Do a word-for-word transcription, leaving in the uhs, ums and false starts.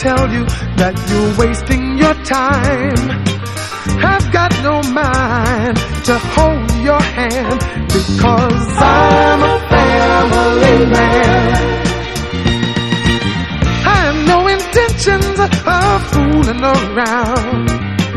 tell you that you're wasting your time. I've got no mind to hold your hand, because I'm a